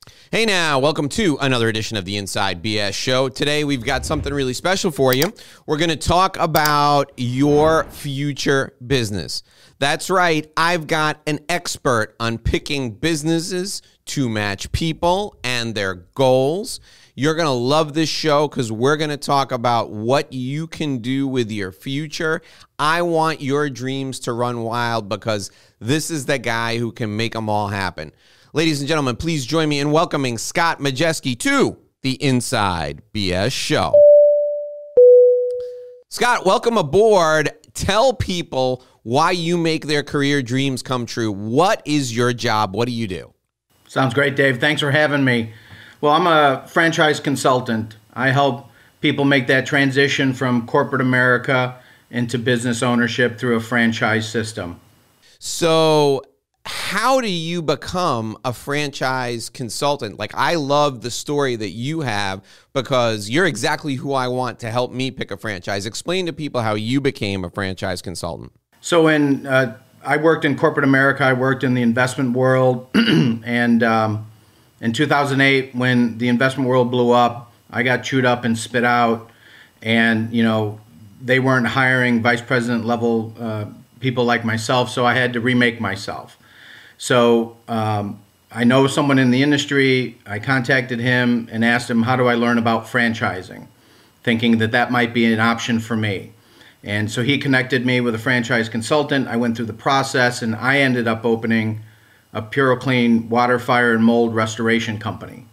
Hey now, welcome to another edition of the Inside BS Show. Today we've got something really special for you. We're going to talk about your future business. That's right, I've got an expert on picking businesses to match people and their goals. You're going to love this show because we're going to talk about what you can do with your future. I want your dreams to run wild because this is the guy who can make them all happen. Ladies and gentlemen, please join me in welcoming Scott Majeski to the Inside BS Show. Scott, welcome aboard. Tell people why you make their career dreams come true. What is your job? What do you do? Sounds great, Dave. Thanks for having me. Well, I'm a franchise consultant. I help people make that transition from corporate America into business ownership through a franchise system. So how do you become a franchise consultant? Like, I love the story that you have because you're exactly who I want to help me pick a franchise. Explain to people how you became a franchise consultant. So I worked in corporate America. I worked in the investment world. And in 2008, when the investment world blew up, I got chewed up and spit out. And, they weren't hiring vice president level people like myself, so I had to remake myself. So I know someone in the industry. I contacted him and asked him, how do I learn about franchising? Thinking that might be an option for me. And so he connected me with a franchise consultant. I went through the process and I ended up opening a PureClean water, fire, and mold restoration company.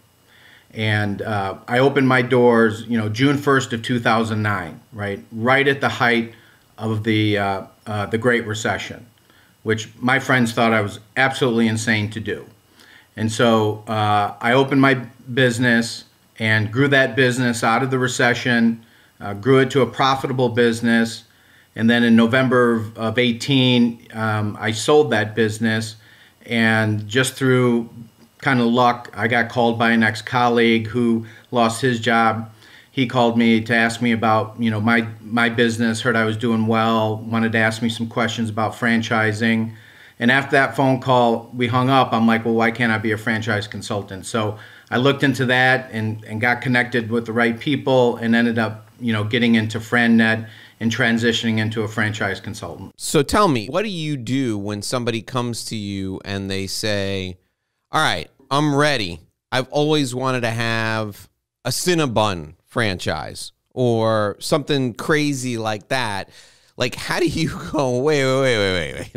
And I opened my doors, June 1st of 2009, right at the height of the Great Recession, which my friends thought I was absolutely insane to do. And so I opened my business and grew that business out of the recession, grew it to a profitable business. And then in November of 18, I sold that business. And just through kind of luck, I got called by an ex-colleague who lost his job. He called me to ask me about, my business, heard I was doing well, wanted to ask me some questions about franchising. And after that phone call, we hung up. I'm like, well, why can't I be a franchise consultant? So I looked into that and got connected with the right people and ended up, getting into FranNet and transitioning into a franchise consultant. So tell me, what do you do when somebody comes to you and they say, all right, I'm ready. I've always wanted to have a Cinnabon franchise or something crazy like that. Like, how do you go, wait,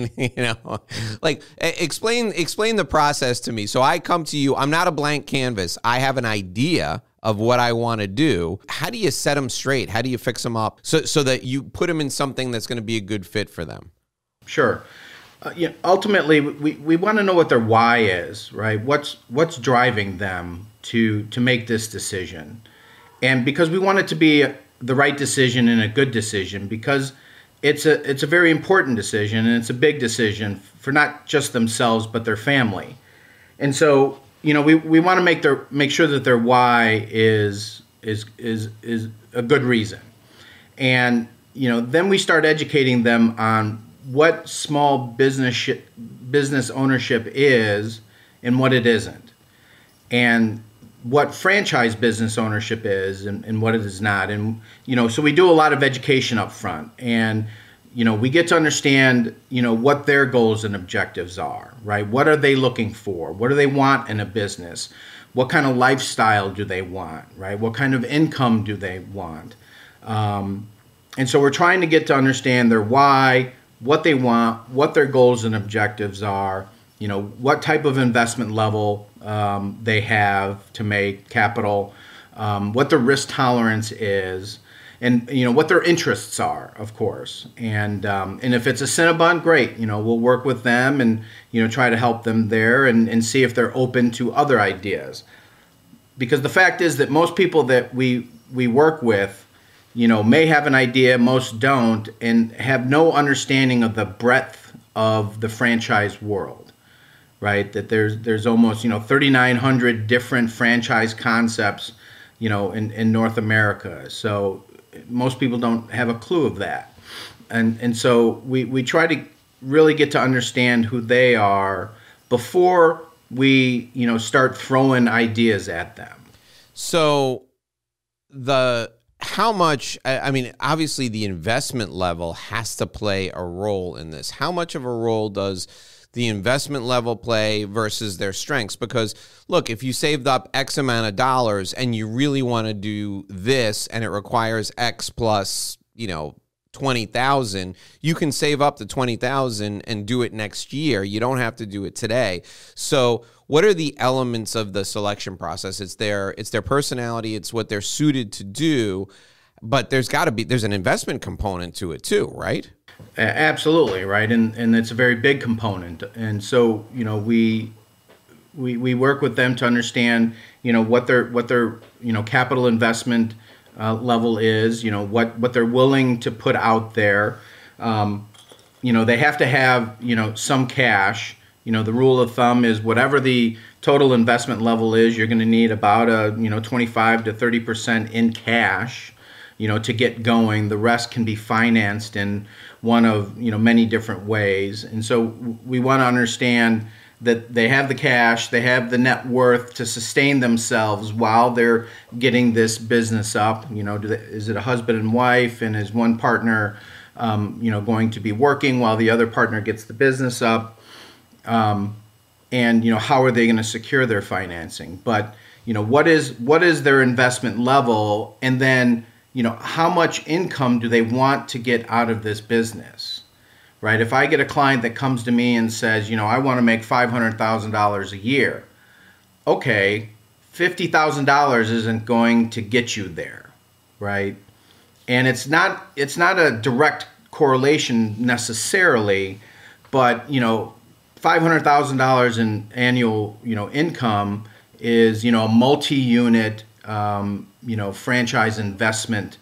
explain the process to me. So I come to you, I'm not a blank canvas. I have an idea of what I want to do. How do you set them straight? How do you fix them up so that you put them in something that's going to be a good fit for them? Sure. Ultimately, we want to know what their why is, right? What's driving them to make this decision? And because we want it to be the right decision and a good decision, because it's a very important decision and it's a big decision for not just themselves but their family. And so, we want to make sure that their why is a good reason. And then we start educating them on what small business ownership is and what it isn't, and what franchise business ownership is and what it is not. And, so we do a lot of education up front, and, we get to understand, what their goals and objectives are, right? What are they looking for? What do they want in a business? What kind of lifestyle do they want, right? What kind of income do they want? And so we're trying to get to understand their why, what they want, what their goals and objectives are, what type of investment level they have to make capital, what their risk tolerance is, and what their interests are, of course. And if it's a Cinnabon, great. We'll work with them and try to help them there and see if they're open to other ideas. Because the fact is that most people that we work with, may have an idea, most don't, and have no understanding of the breadth of the franchise world. Right, that there's almost 3,900 different franchise concepts, in North America. So most people don't have a clue of that, and so we try to really get to understand who they are before we, start throwing ideas at them. So how much, I mean, obviously the investment level has to play a role in this. How much of a role does the investment level play versus their strengths? Because look, if you saved up X amount of dollars and you really want to do this and it requires X plus, 20,000, you can save up the 20,000 and do it next year. You don't have to do it today. So what are the elements of the selection process? It's their personality, it's what they're suited to do, but there's an investment component to it too, right? Absolutely, right. And it's a very big component. And so, we work with them to understand, what their capital investment level is, what they're willing to put out there. They have to have, some cash. The rule of thumb is whatever the total investment level is, you're going to need about a 25 to 30% in cash, to get going. The rest can be financed in one of many different ways. And so we want to understand that they have the cash, they have the net worth to sustain themselves while they're getting this business up. Is it a husband and wife, and is one partner, going to be working while the other partner gets the business up? And how are they going to secure their financing? But what is their investment level, and then how much income do they want to get out of this business? Right? If I get a client that comes to me and says, I want to make $500,000 a year, okay, $50,000 isn't going to get you there, right? And it's not a direct correlation necessarily, but $500,000 in annual income is a multi-unit franchise investment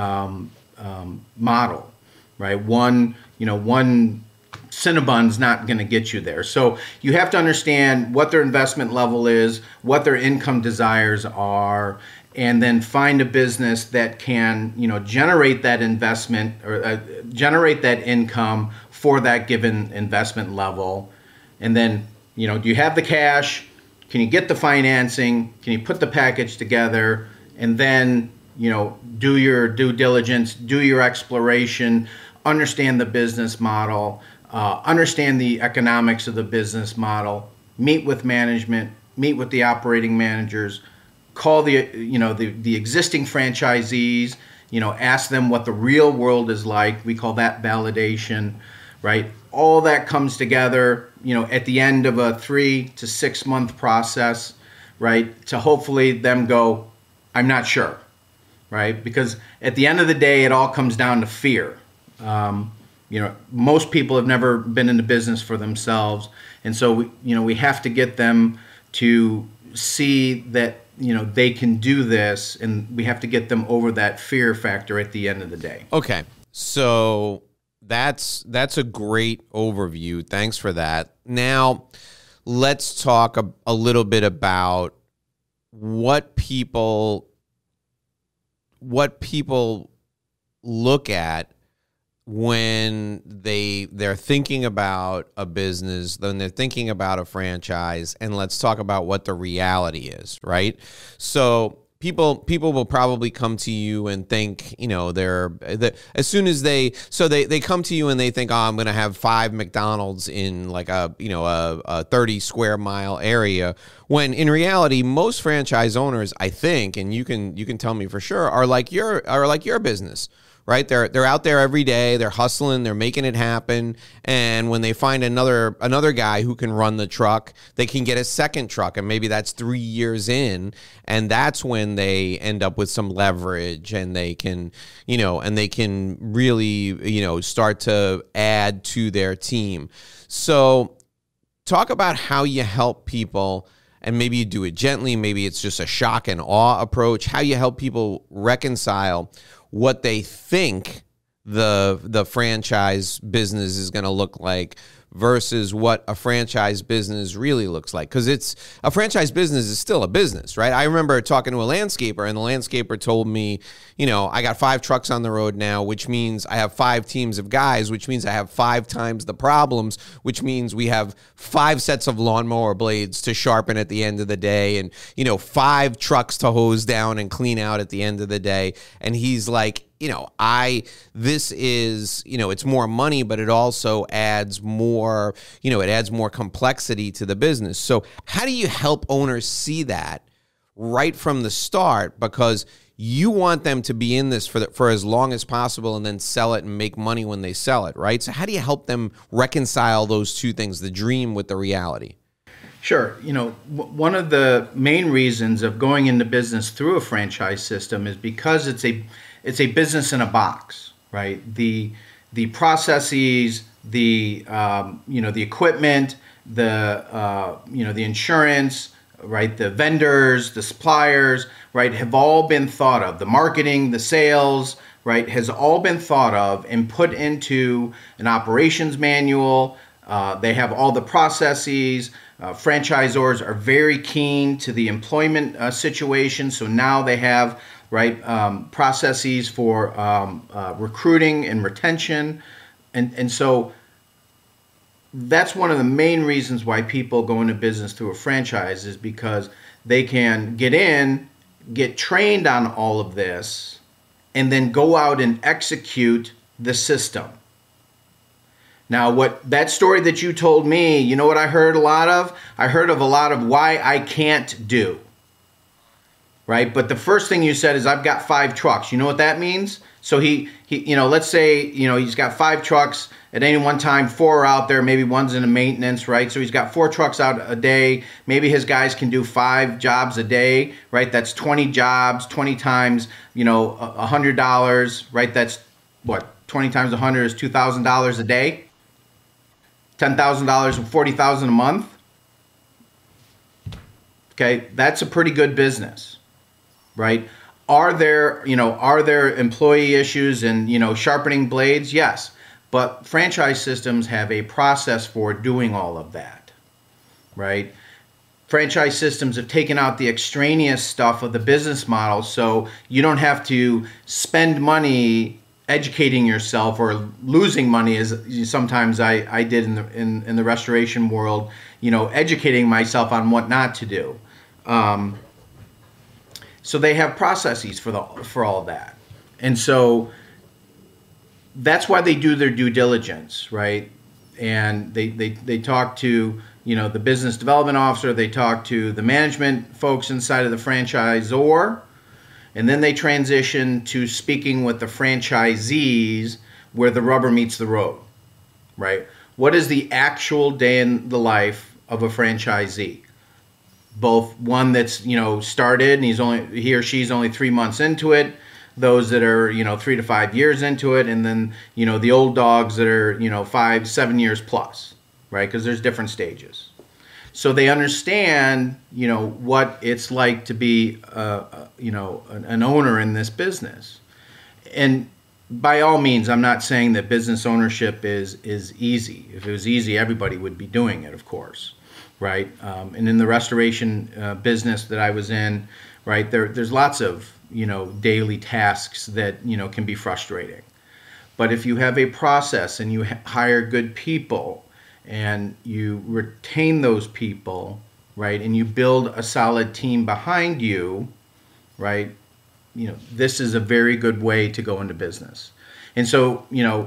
model, right? One Cinnabon's not going to get you there. So you have to understand what their investment level is, what their income desires are, and then find a business that can, generate that investment or generate that income for that given investment level. And then, do you have the cash? Can you get the financing? Can you put the package together? And then, do your due diligence, do your exploration, understand the business model, understand the economics of the business model, meet with management, meet with the operating managers, call the existing franchisees, ask them what the real world is like. We call that validation, right? All that comes together, at the end of a 3 to 6 month process, right? To hopefully them go, I'm not sure, right? Because at the end of the day, it all comes down to fear. Most people have never been in the business for themselves. And so, we have to get them to see that, they can do this, and we have to get them over that fear factor at the end of the day. Okay. So that's a great overview. Thanks for that. Now, let's talk a little bit about what people look at when they're thinking about a business, then they're thinking about a franchise, and let's talk about what the reality is, right? So people will probably come to you and think, as soon as they come to you and they think, I'm going to have 5 McDonald's in like a 30 square mile area, when in reality, most franchise owners, I think, and you can tell me for sure, are like your business. Right? They're out there every day, they're hustling, they're making it happen. And when they find another guy who can run the truck, they can get a second truck, and maybe that's 3 years in, and that's when they end up with some leverage, and they can really, start to add to their team. So talk about how you help people, and maybe you do it gently, maybe it's just a shock and awe approach, how you help people reconcile what they think the franchise business is going to look like versus what a franchise business really looks like? Because a franchise business is still a business, right? I remember talking to a landscaper, and the landscaper told me, I got 5 trucks on the road now, which means I have 5 teams of guys, which means I have 5 times the problems, which means we have 5 sets of lawnmower blades to sharpen at the end of the day, and 5 trucks to hose down and clean out at the end of the day. And he's like, this is, it's more money, but it also adds more, it adds more complexity to the business. So how do you help owners see that right from the start? Because you want them to be in this for as long as possible and then sell it and make money when they sell it, right? So how do you help them reconcile those two things, the dream with the reality? Sure. One of the main reasons of going into business through a franchise system is because it's a business in a box, right? The processes, the equipment, the insurance, right? The vendors, the suppliers, right, have all been thought of. The marketing, the sales, right, has all been thought of and put into an operations manual. They have all the processes. Franchisors are very keen to the employment situation, so now they have processes for recruiting and retention, and so that's one of the main reasons why people go into business through a franchise, is because they can get in, get trained on all of this, and then go out and execute the system. Now, that story that you told me, you know what I heard a lot of? I heard of a lot of why I can't do, right? But the first thing you said is, I've got 5 trucks. You know what that means? So he let's say, he's got 5 trucks at any one time. 4 are out there, maybe one's in a maintenance, right? So he's got 4 trucks out a day. Maybe his guys can do 5 jobs a day, right? That's 20 jobs, 20 times, $100, right? That's what, 20 times 100 is $2,000 a day. $10,000 and $40,000 a month. Okay, that's a pretty good business, right? Are there employee issues and, sharpening blades? Yes, but franchise systems have a process for doing all of that, right? Franchise systems have taken out the extraneous stuff of the business model, so you don't have to spend money educating yourself or losing money, as sometimes I did in the restoration world, educating myself on what not to do. So they have processes for all that, and so that's why they do their due diligence, right? And they talk to the business development officer, they talk to the management folks inside of the franchisor. And then they transition to speaking with the franchisees, where the rubber meets the road, right? What is the actual day in the life of a franchisee? Both one that's, started and he or she's only 3 months into it, those that are, 3 to 5 years into it, and then, the old dogs that are, 5-7 years plus, right? Because there's different stages. So they understand, what it's like to be, an owner in this business. And by all means, I'm not saying that business ownership is easy. If it was easy, everybody would be doing it, of course, right? And in the restoration business that I was in, right, there's lots of, daily tasks that, can be frustrating. But if you have a process and you hire good people, and you retain those people, right, and you build a solid team behind you, right, this is a very good way to go into business. And so,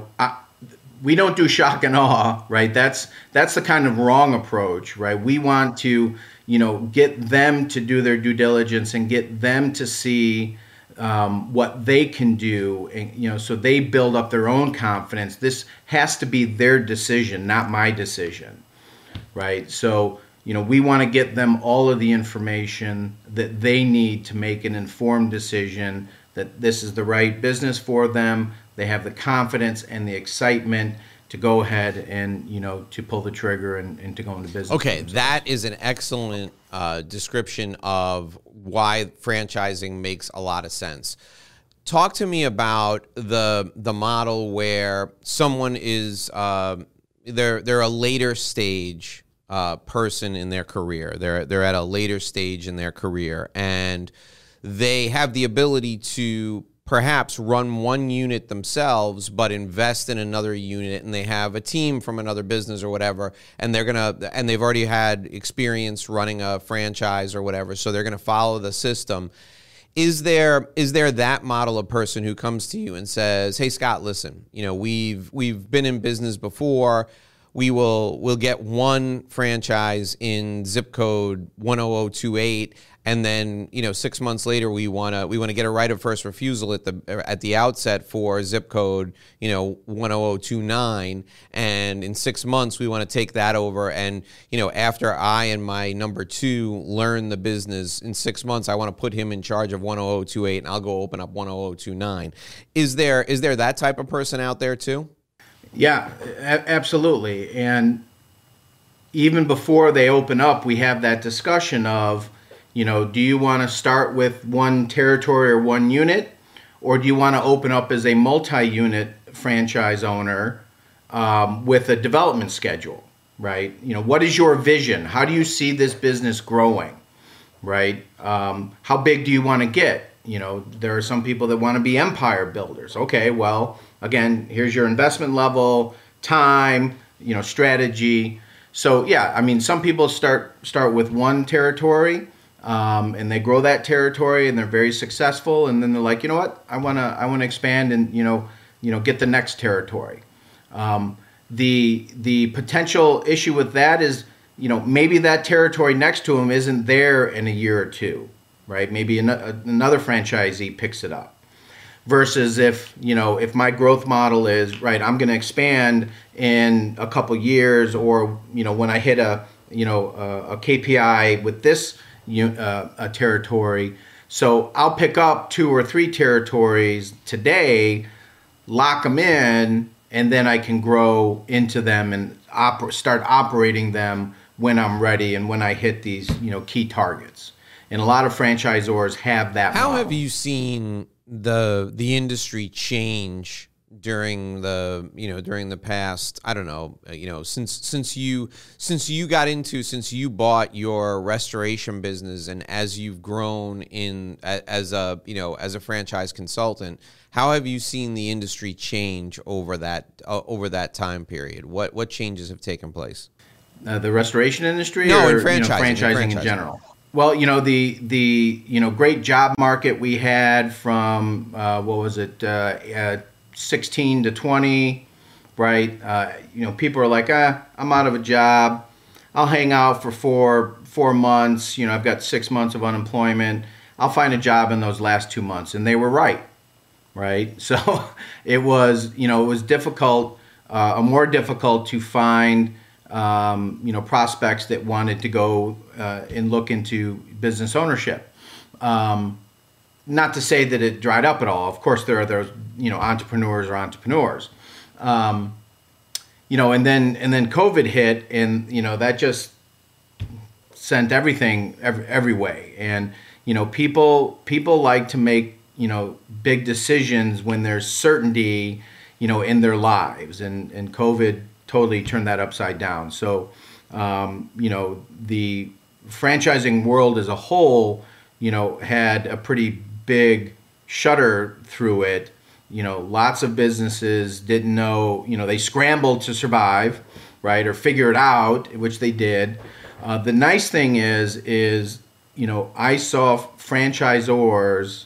we don't do shock and awe, right? That's the kind of wrong approach, right? We want to, get them to do their due diligence and get them to see what they can do, and so they build up their own confidence. This has to be their decision, not my decision, right? So we want to get them all of the information that they need to make an informed decision that this is the right business for them. They have the confidence and the excitement to go ahead and to pull the trigger and to go into business. Okay, that is an excellent description of why franchising makes a lot of sense. Talk to me about the model where someone is they're a later stage person in their career. They're at a later stage in their career, and they have the ability to perhaps run one unit themselves, but invest in another unit, and they have a team from another business or whatever, and they've already had experience running a franchise or whatever, so they're gonna follow the system. Is there that model of person who comes to you and says, "Hey Scott, listen, we've been in business before. We'll get one franchise in zip code 10028, and then 6 months later we want to get a right of first refusal at the outset for zip code 10029, and in 6 months we want to take that over, and after I and my number two learn the business in 6 months, I want to put him in charge of 10028, and I'll go open up 10029." Is there that type of person out there too? Yeah, absolutely. And even before they open up, we have that discussion of, do you want to start with one territory or one unit, or do you want to open up as a multi-unit franchise owner with a development schedule, right? What is your vision? How do you see this business growing, right? How big do you want to get? There are some people that want to be empire builders. Okay, well, again, here's your investment level, time, strategy. So yeah, some people start with one territory, and they grow that territory, and they're very successful, and then they're like, you know what, I wanna expand and get the next territory. The potential issue with that is, maybe that territory next to them isn't there in a year or two, right? Maybe another franchisee picks it up. Versus if my growth model is, right, I'm going to expand in a couple years, or when I hit a KPI with this a territory, so I'll pick up 2 or 3 territories today, lock them in, and then I can grow into them and start operating them when I'm ready and when I hit these key targets. And a lot of franchisors have that model. How have you seen the industry change during the past, I don't know, since you bought your restoration business, and as you've grown as a franchise consultant, how have you seen the industry change over that time period? What changes have taken place? The restoration industry, no, or in franchising in general? Well, the great job market we had from 16 to 20, right? People are like, I'm out of a job. I'll hang out for four months. I've got 6 months of unemployment. I'll find a job in those last 2 months, and they were right? So it was difficult, more difficult to find prospects that wanted to go and look into business ownership. Not to say that it dried up at all. Of course, there are those, entrepreneurs are entrepreneurs. And then COVID hit, and that just sent everything every way. And people like to make big decisions when there's certainty in their lives, and COVID totally turned that upside down. So, the franchising world as a whole, had a pretty big shudder through it. Lots of businesses didn't know, they scrambled to survive, right, or figure it out, which they did. The nice thing is, I saw franchisors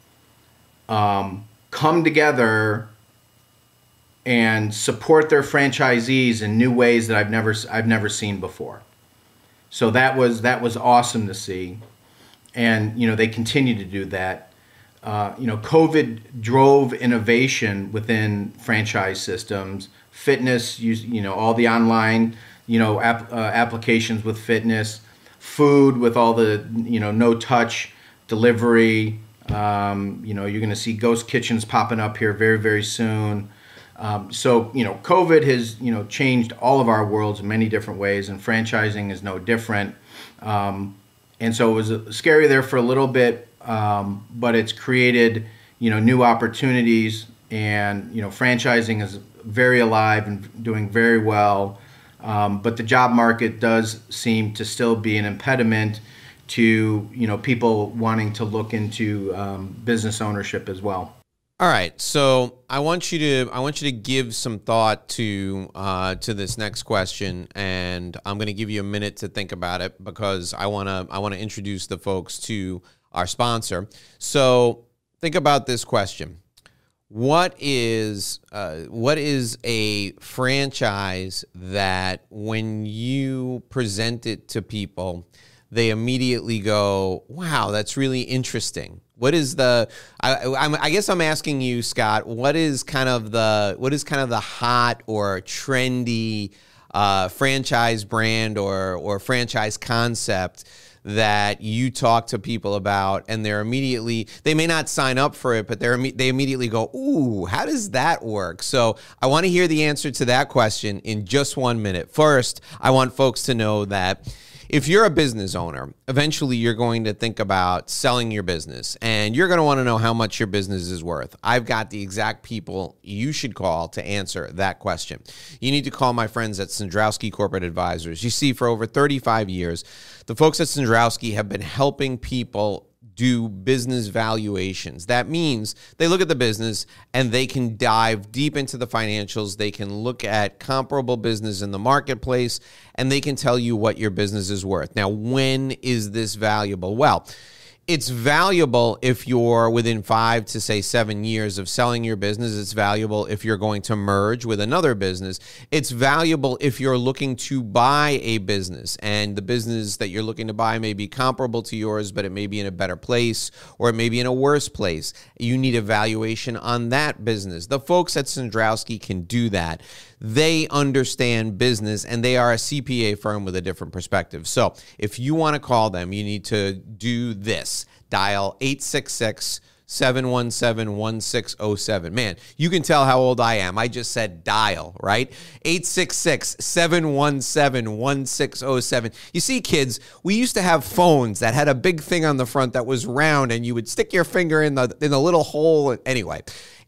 come together and support their franchisees in new ways that I've never seen before. So that was awesome to see, and they continue to do that. COVID drove innovation within franchise systems, fitness, all the online applications with fitness, food with all the no touch delivery. You're going to see ghost kitchens popping up here very, very soon. So COVID has changed all of our worlds in many different ways, and franchising is no different. And so it was scary there for a little bit, but it's created new opportunities, and franchising is very alive and doing very well. But the job market does seem to still be an impediment to, people wanting to look into business ownership as well. All right, so I want you to give some thought to this next question, and I'm going to give you a minute to think about it because I want to introduce the folks to our sponsor. So think about this question: What is a franchise that when you present it to people, they immediately go, "Wow, that's really interesting"? What is I guess I'm asking you, Scott, what is kind of the hot or trendy franchise brand or franchise concept that you talk to people about, and they may not sign up for it, but they immediately go, "Ooh, how does that work?" So I want to hear the answer to that question in just 1 minute. First, I want folks to know that if you're a business owner, eventually you're going to think about selling your business, and you're going to want to know how much your business is worth. I've got the exact people you should call to answer that question. You need to call my friends at Cendrowski Corporate Advisors. You see, for over 35 years, the folks at Cendrowski have been helping people do business valuations. That means they look at the business and they can dive deep into the financials. They can look at comparable business in the marketplace, and they can tell you what your business is worth. Now, when is this valuable? Well, it's valuable if you're within 5 to, say, 7 years of selling your business. It's valuable if you're going to merge with another business. It's valuable if you're looking to buy a business, and the business that you're looking to buy may be comparable to yours, but it may be in a better place or it may be in a worse place. You need a valuation on that business. The folks at Cendrowski can do that. They understand business, and they are a CPA firm with a different perspective. So if you want to call them, you need to do this. Dial 866-717-1607. Man, you can tell how old I am. I just said dial, right? 866-717-1607. You see, kids, we used to have phones that had a big thing on the front that was round, and you would stick your finger in the little hole. Anyway,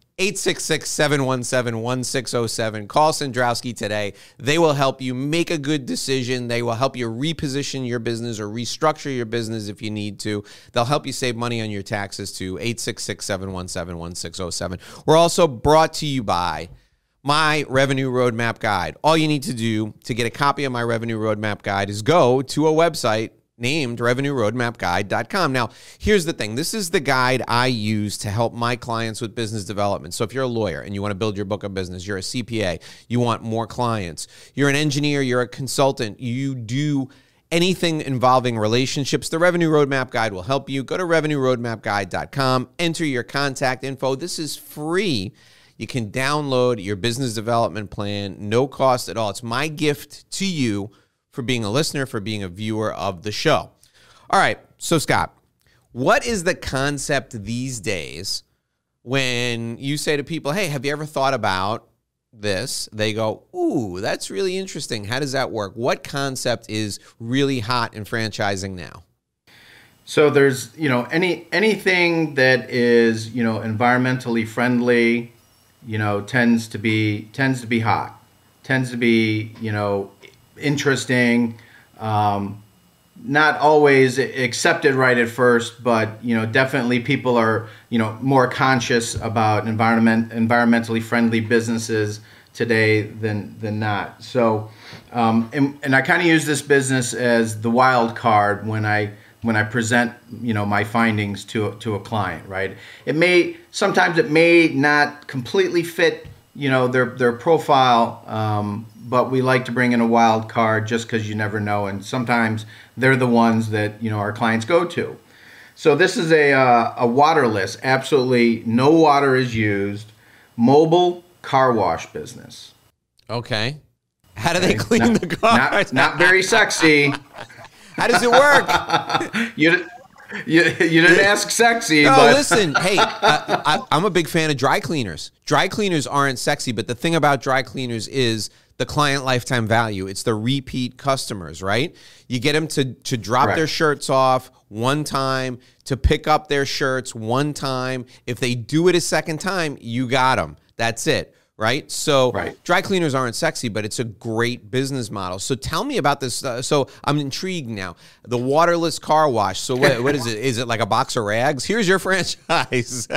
866-717-1607. Call Cendrowski today. They will help you make a good decision. They will help you reposition your business or restructure your business if you need to. They'll help you save money on your taxes too. 866-717-1607. We're also brought to you by my Revenue Roadmap Guide. All you need to do to get a copy of my Revenue Roadmap Guide is go to a website named RevenueRoadmapGuide.com. Now, here's the thing. This is the guide I use to help my clients with business development. So if you're a lawyer and you want to build your book of business, you're a CPA, you want more clients, you're an engineer, you're a consultant, you do anything involving relationships, the Revenue Roadmap Guide will help you. Go to RevenueRoadmapGuide.com, enter your contact info. This is free. You can download your business development plan, no cost at all. It's my gift to you for being a listener, for being a viewer of the show. All right, so Scott, what is the concept these days when you say to people, "Hey, have you ever thought about this?" They go, "Ooh, that's really interesting. How does that work?" What concept is really hot in franchising now? So there's, anything that is, environmentally friendly, tends to be hot, tends to be, interesting, not always accepted right at first, but definitely people are more conscious about environmentally friendly businesses today than not. So and I kind of use this business as the wild card when I present my findings to a client, right? Sometimes it may not completely fit their profile, but we like to bring in a wild card just because you never know, and sometimes they're the ones that our clients go to. So this is a waterless, absolutely no water is used, mobile car wash business. Okay. How do they clean the cars? Not very sexy. How does it work? You didn't ask sexy. No, but listen. Hey, I'm a big fan of dry cleaners. Dry cleaners aren't sexy, but the thing about dry cleaners is the client lifetime value. It's the repeat customers, right? You get them to drop Correct. their shirts off one time, to pick up their shirts one time. If they do it a second time, you got them. That's it. right? So Right. dry cleaners aren't sexy, but it's a great business model. So tell me about this. So I'm intrigued now. The waterless car wash. So what is it? Is it like a box of rags? Here's your franchise.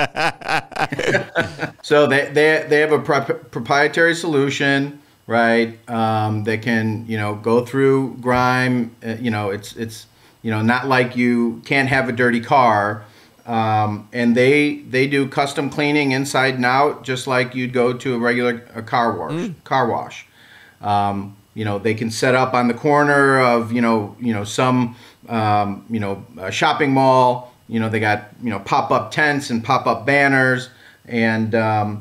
So they have a proprietary solution, right? They can, go through grime. It's not like you can't have a dirty car. And they do custom cleaning inside and out, just like you'd go to a regular car wash. They can set up on the corner of some a shopping mall. They got pop-up tents and pop-up banners, and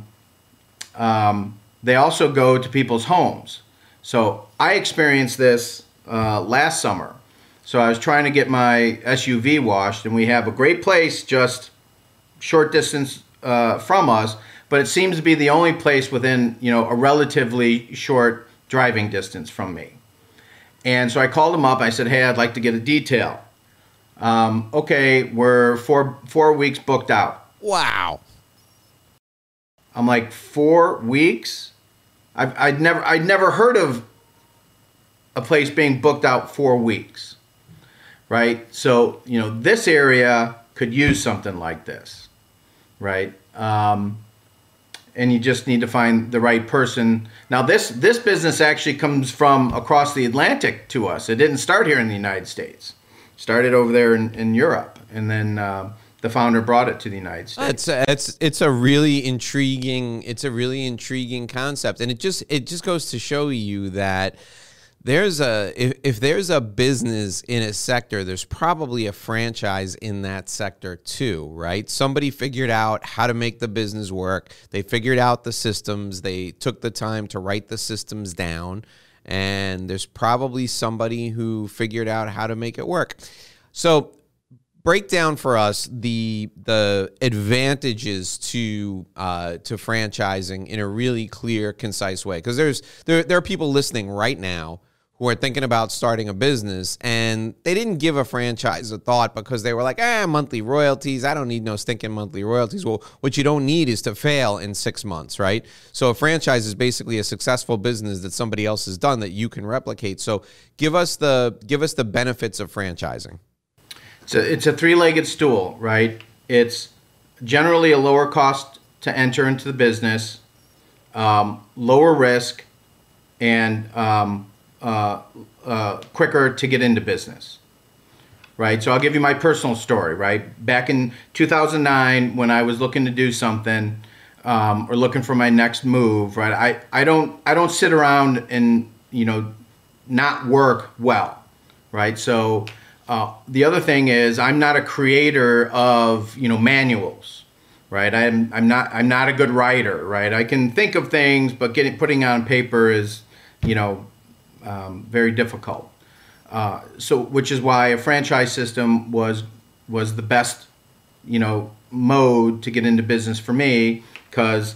they also go to people's homes. So I experienced this last summer. So I was trying to get my SUV washed, and we have a great place just short distance from us, but it seems to be the only place within a relatively short driving distance from me. And so I called them up. I said, "Hey, I'd like to get a detail." Okay, we're four weeks booked out. Wow. I'm like, 4 weeks? I'd never heard of a place being booked out 4 weeks. Right? So, this area could use something like this, right? And you just need to find the right person. Now, this business actually comes from across the Atlantic to us. It didn't start here in the United States. It started over there in Europe, and then the founder brought it to the United States. It's a really intriguing concept, and it just goes to show you that if there's a business in a sector, there's probably a franchise in that sector too, right? Somebody figured out how to make the business work. They figured out the systems. They took the time to write the systems down, and there's probably somebody who figured out how to make it work. So break down for us the advantages to franchising in a really clear, concise way, because there are people listening right now who are thinking about starting a business, and they didn't give a franchise a thought because they were like, monthly royalties. I don't need no stinking monthly royalties. Well, what you don't need is to fail in 6 months, right? So a franchise is basically a successful business that somebody else has done that you can replicate. So give us the benefits of franchising. It's a three-legged stool, right? It's generally a lower cost to enter into the business, lower risk, and quicker to get into business, right? So I'll give you my personal story, right? Back in 2009, when I was looking to do something or looking for my next move, right? I don't sit around and not work well, right? So the other thing is I'm not a creator of manuals, right? I'm not a good writer, right? I can think of things, but putting on paper is very difficult. Which is why a franchise system was the best, mode to get into business for me, because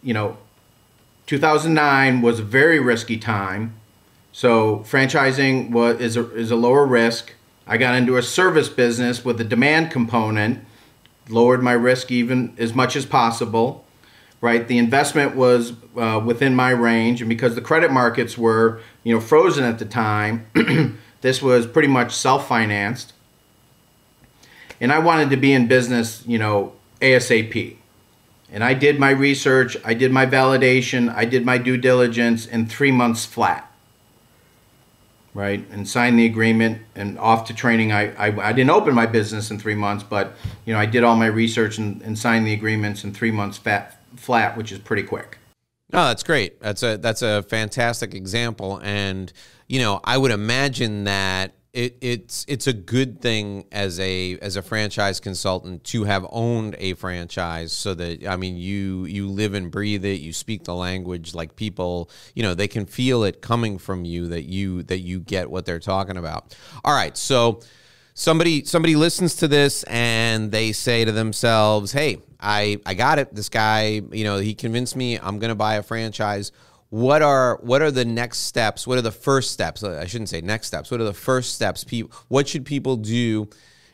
2009 was a very risky time. So franchising is a lower risk. I got into a service business with a demand component, lowered my risk even as much as possible. Right, the investment was within my range, and because the credit markets were, frozen at the time, this was pretty much self-financed. And I wanted to be in business, ASAP. And I did my research, I did my validation, I did my due diligence in 3 months flat. Right, and signed the agreement and off to training. I didn't open my business in 3 months, but I did all my research and signed the agreements in 3 months flat, which is pretty quick. No, that's great. That's a fantastic example, and I would imagine that it's a good thing as a franchise consultant to have owned a franchise, so that you live and breathe it, you speak the language, like people they can feel it coming from you, that you get what they're talking about. All right, so somebody listens to this and they say to themselves, "Hey, I got it. This guy, he convinced me. I'm going to buy a franchise." What are the next steps? What are the first steps? I shouldn't say next steps. What are the first steps? What should people do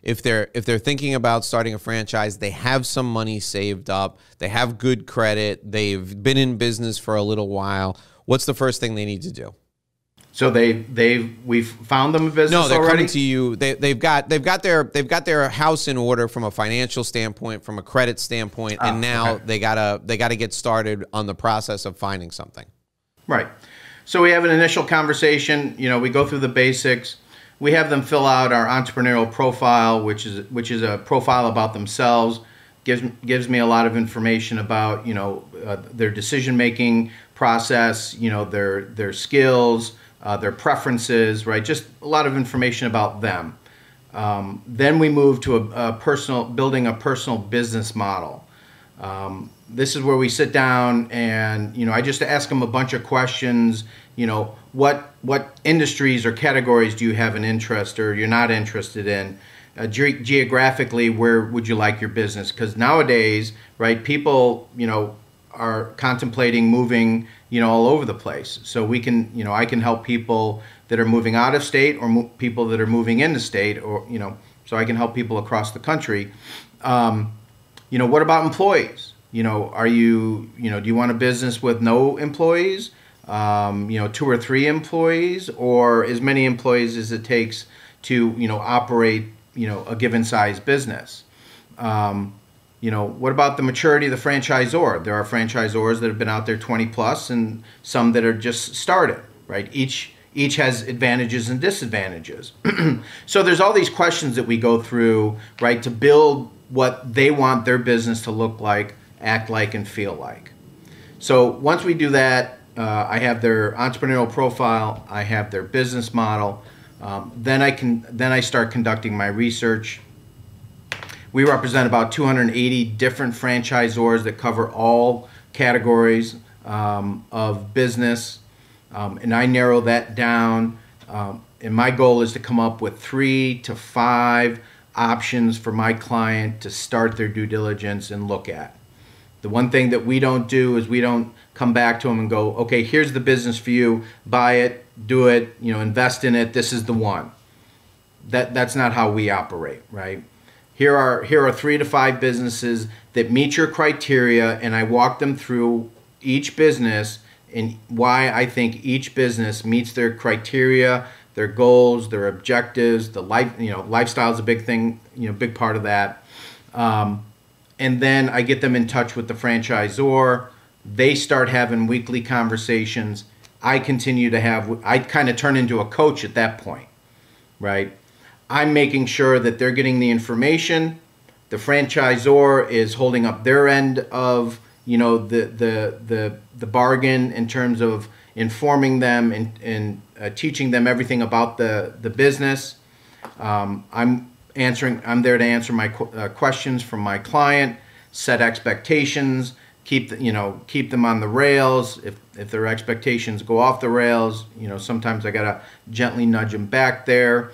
if they're thinking about starting a franchise, they have some money saved up, they have good credit, they've been in business for a little while, what's the first thing they need to do? So we've found them a business No, they're already? coming to you. They've got their house in order from a financial standpoint, from a credit standpoint, and now they gotta get started on the process of finding something. Right. So we have an initial conversation. We go through the basics. We have them fill out our entrepreneurial profile, which is a profile about themselves. Gives me a lot of information about their decision making process, their skills. Their preferences, right? Just a lot of information about them. Then we move to building a personal business model. This is where we sit down and, I just ask them a bunch of questions. What industries or categories do you have an interest or you're not interested in? Geographically, where would you like your business? Because nowadays, right, people, are contemplating moving, all over the place. So I can help people that are moving out of state or people that are moving into state, or, so I can help people across the country. What about employees? Do you want a business with no employees? 2 or 3 employees, or as many employees as it takes to, operate, a given size business? What about the maturity of the franchisor? There are franchisors that have been out there 20 plus and some that are just started, right? Each has advantages and disadvantages. So there's all these questions that we go through, right, to build what they want their business to look like, act like, and feel like. So once we do that, I have their entrepreneurial profile, I have their business model. Then I start conducting my research. We represent about 280 different franchisors that cover all categories of business, and I narrow that down. And my goal is to come up with 3 to 5 options for my client to start their due diligence and look at. The one thing that we don't do is we don't come back to them and go, okay, here's the business for you, buy it, do it, invest in it, this is the one. That's not how we operate, right? Here are 3 to 5 businesses that meet your criteria, and I walk them through each business and why I think each business meets their criteria, their goals, their objectives. The lifestyle is a big thing, big part of that. And then I get them in touch with the franchisor. They start having weekly conversations. I kind of turn into a coach at that point, right? I'm making sure that they're getting the information. The franchisor is holding up their end of, the bargain in terms of informing them and teaching them everything about the business. I'm there to answer my questions from my client, set expectations, keep them on the rails. If their expectations go off the rails, sometimes I gotta gently nudge them back there.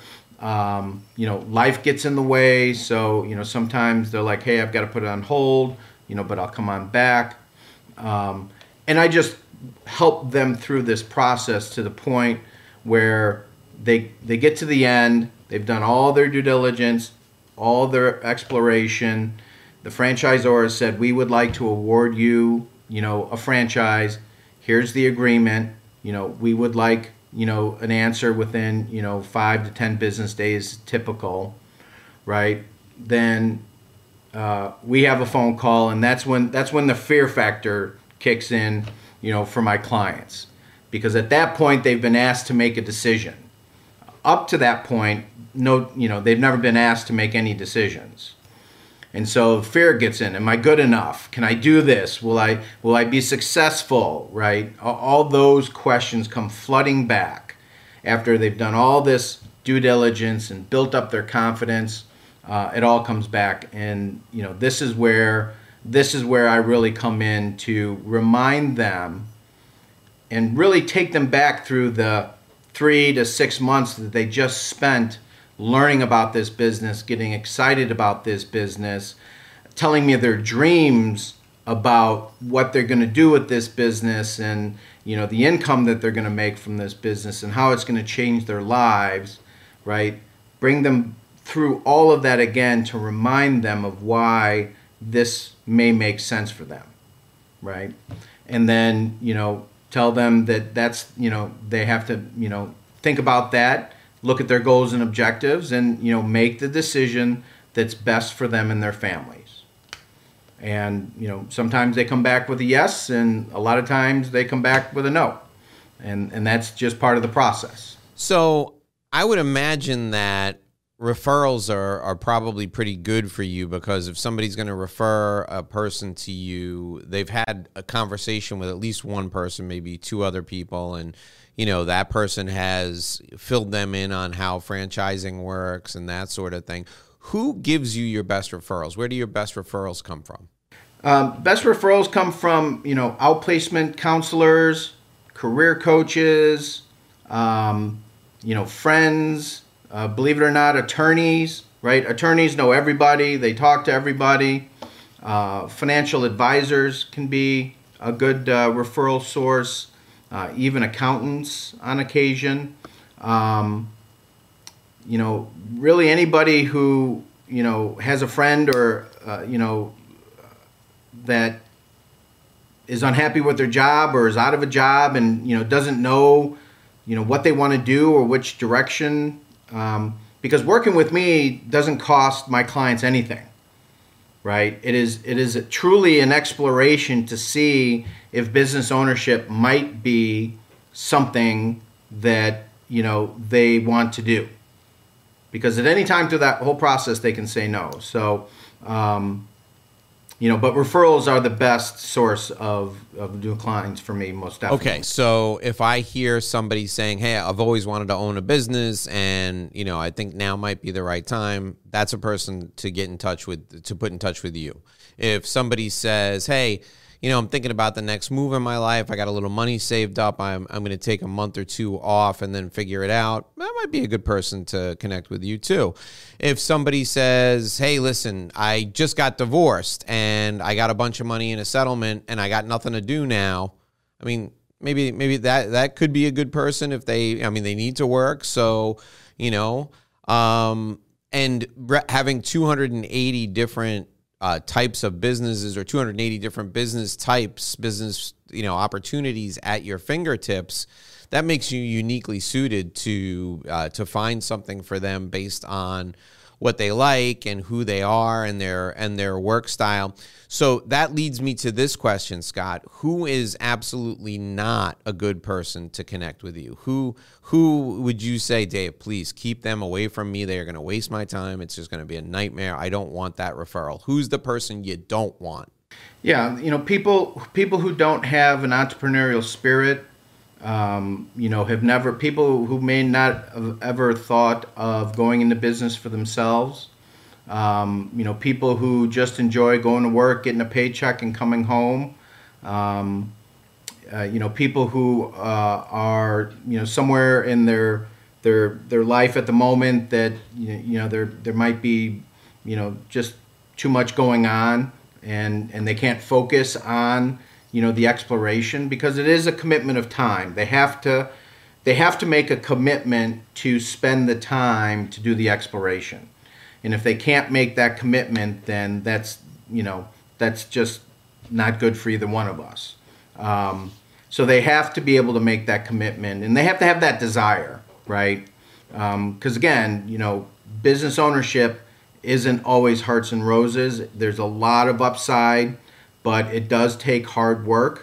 Life gets in the way, so sometimes they're like, hey, I've got to put it on hold, but I'll come on back. And I just help them through this process to the point where they get to the end. They've done all their due diligence, all their exploration. The franchisor has said, we would like to award you, a franchise. Here's the agreement. We would like, an answer within, 5 to 10 business days, typical, right? Then we have a phone call, and that's when the fear factor kicks in, for my clients, because at that point they've been asked to make a decision. Up to that point, they've never been asked to make any decisions. And so fear gets in. Am I good enough? Can I do this? Will I be successful? Right? All those questions come flooding back after they've done all this due diligence and built up their confidence. It all comes back, and this is where I really come in to remind them and really take them back through the 3 to 6 months that they just spent learning about this business, getting excited about this business, telling me their dreams about what they're going to do with this business, and the income that they're going to make from this business and how it's going to change their lives, right? Bring them through all of that again to remind them of why this may make sense for them, right? And then, tell them that that's, they have to, think about that, look at their goals and objectives, and, make the decision that's best for them and their families. And, sometimes they come back with a yes, and a lot of times they come back with a no. And that's just part of the process. So I would imagine that referrals are probably pretty good for you, because if somebody's going to refer a person to you, they've had a conversation with at least one person, maybe two other people, and that person has filled them in on how franchising works and that sort of thing. Who gives you your best referrals? Where do your best referrals come from? Best referrals come from outplacement counselors, career coaches, friends. Believe it or not, attorneys, right? Attorneys know everybody. They talk to everybody. Financial advisors can be a good referral source. Even accountants on occasion. Really anybody who, has a friend or, that is unhappy with their job or is out of a job and, doesn't know, what they want to do or which direction. Because working with me doesn't cost my clients anything, right? It is truly an exploration to see if business ownership might be something that, they want to do. Because at any time through that whole process, they can say no. So, but referrals are the best source of new clients for me, most definitely. Okay, so if I hear somebody saying, hey, I've always wanted to own a business and, I think now might be the right time, that's a person to get in touch with, to put in touch with you. If somebody says, hey, I'm thinking about the next move in my life, I got a little money saved up, I'm going to take a month or two off and then figure it out, that might be a good person to connect with you too. If somebody says, hey, listen, I just got divorced and I got a bunch of money in a settlement and I got nothing to do now, I mean, maybe that could be a good person if they need to work. So, and having 280 different types of businesses or 280 different business opportunities at your fingertips, that makes you uniquely suited to find something for them based on what they like and who they are and their work style. So that leads me to this question, Scott. Who is absolutely not a good person to connect with you? Who would you say, Dave, please keep them away from me. They are going to waste my time. It's just going to be a nightmare. I don't want that referral. Who's the person you don't want? Yeah, people who don't have an entrepreneurial spirit, people who may not have ever thought of going into business for themselves, people who just enjoy going to work, getting a paycheck and coming home, people who are, somewhere in their life at the moment that, there might be, just too much going on and they can't focus on, the exploration, because it is a commitment of time. They have to make a commitment to spend the time to do the exploration. And if they can't make that commitment, then that's just not good for either one of us. So they have to be able to make that commitment, and they have to have that desire, right? Because again, business ownership isn't always hearts and roses. There's a lot of upside, but it does take hard work.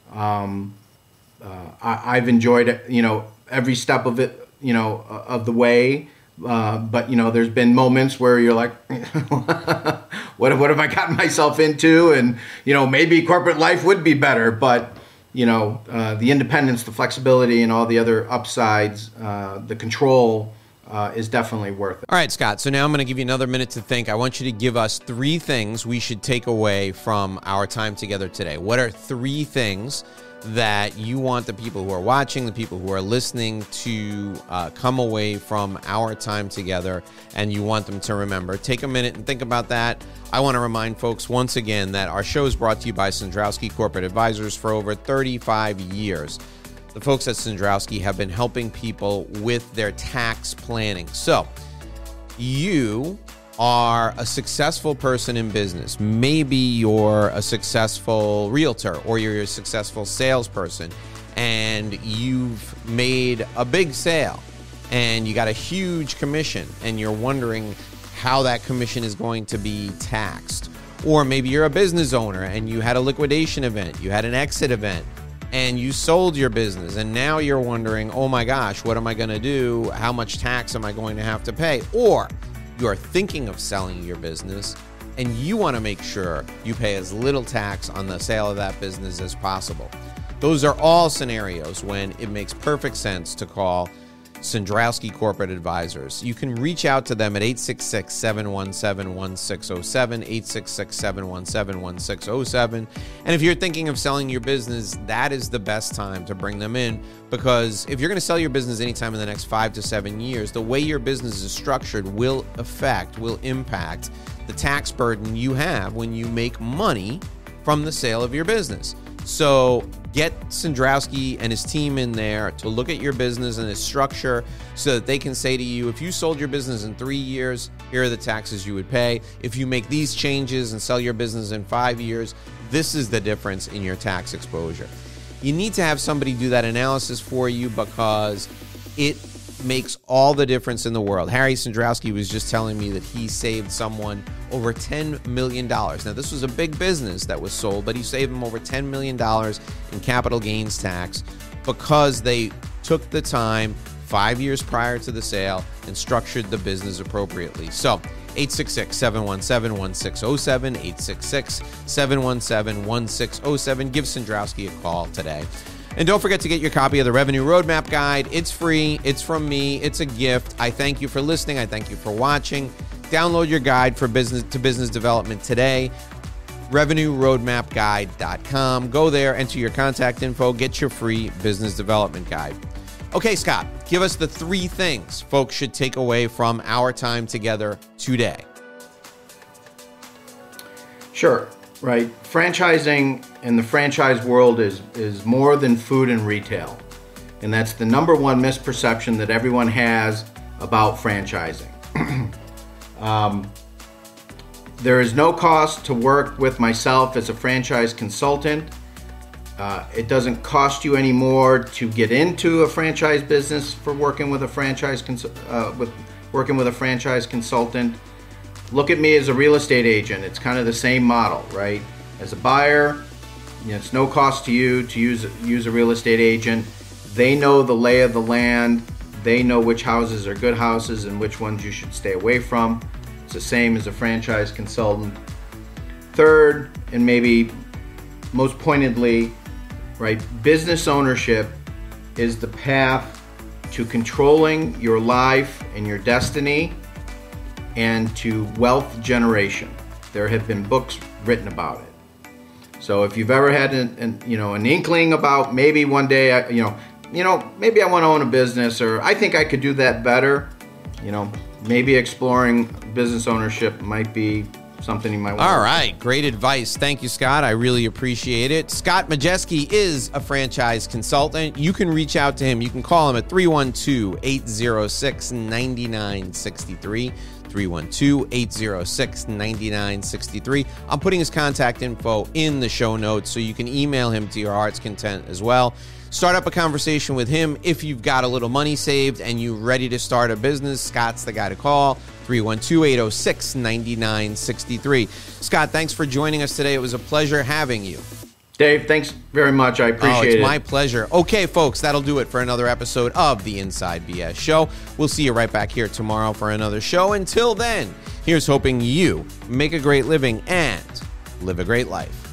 I've enjoyed it, every step of it, of the way. But there's been moments where you're like, what have I gotten myself into? And maybe corporate life would be better, but the independence, the flexibility, and all the other upsides, the control is definitely worth it. All right, Scott. So now I'm going to give you another minute to think. I want you to give us 3 things we should take away from our time together today. What are 3 things that you want the people who are watching, the people who are listening to come away from our time together, and you want them to remember? Take a minute and think about that. I want to remind folks once again that our show is brought to you by Cendrowski Corporate Advisors for over 35 years. The folks at Cendrowski have been helping people with their tax planning. So you are a successful person in business. Maybe you're a successful realtor or you're a successful salesperson and you've made a big sale and you got a huge commission and you're wondering how that commission is going to be taxed. Or maybe you're a business owner and you had a liquidation event, you had an exit event, and you sold your business and now you're wondering, oh my gosh, what am I going to do? How much tax am I going to have to pay? Or you are thinking of selling your business and you want to make sure you pay as little tax on the sale of that business as possible. Those are all scenarios when it makes perfect sense to call Cendrowski Corporate Advisors. You can reach out to them at 866-717-1607, 866-717-1607. And if you're thinking of selling your business, that is the best time to bring them in, because if you're going to sell your business anytime in the next 5 to 7 years, the way your business is structured will impact the tax burden you have when you make money from the sale of your business. So get Cendrowski and his team in there to look at your business and its structure so that they can say to you, if you sold your business in 3 years, here are the taxes you would pay. If you make these changes and sell your business in 5 years, this is the difference in your tax exposure. You need to have somebody do that analysis for you because it makes all the difference in the world. Harry Cendrowski was just telling me that he saved someone over $10 million. Now, this was a big business that was sold, but he saved them over $10 million in capital gains tax because they took the time 5 years prior to the sale and structured the business appropriately. So 866-717-1607, 866-717-1607. Give Cendrowski a call today. And don't forget to get your copy of the Revenue Roadmap Guide. It's free. It's from me. It's a gift. I thank you for listening. I thank you for watching. Download your guide for business development today. RevenueRoadmapGuide.com. Go there, enter your contact info, get your free business development guide. Okay, Scott, give us the 3 things folks should take away from our time together today. Sure. Right. Franchising in the franchise world is more than food and retail. And that's the number one misperception that everyone has about franchising. There is no cost to work with myself as a franchise consultant. It doesn't cost you any more to get into a franchise business for working with a franchise consultant. Look at me as a real estate agent. It's kind of the same model, right? As a buyer, it's no cost to you to use a real estate agent. They know the lay of the land. They know which houses are good houses and which ones you should stay away from. It's the same as a franchise consultant. Third, and maybe most pointedly, right, business ownership is the path to controlling your life and your destiny and to wealth generation. There have been books written about it. So if you've ever had an inkling about maybe one day, maybe I want to own a business, or I think I could do that better, maybe exploring business ownership might be something you might want. All right. Great advice. Thank you, Scott. I really appreciate it. Scott Majeski is a franchise consultant. You can reach out to him. You can call him at 312-806-9963. 312-806-9963. I'm putting his contact info in the show notes so you can email him to your heart's content as well. Start up a conversation with him. If you've got a little money saved and you're ready to start a business, Scott's the guy to call. 312-806-9963. Scott, thanks for joining us today. It was a pleasure having you. Dave, thanks very much. I appreciate it. It's my pleasure. Okay, folks, that'll do it for another episode of the Inside BS Show. We'll see you right back here tomorrow for another show. Until then, here's hoping you make a great living and live a great life.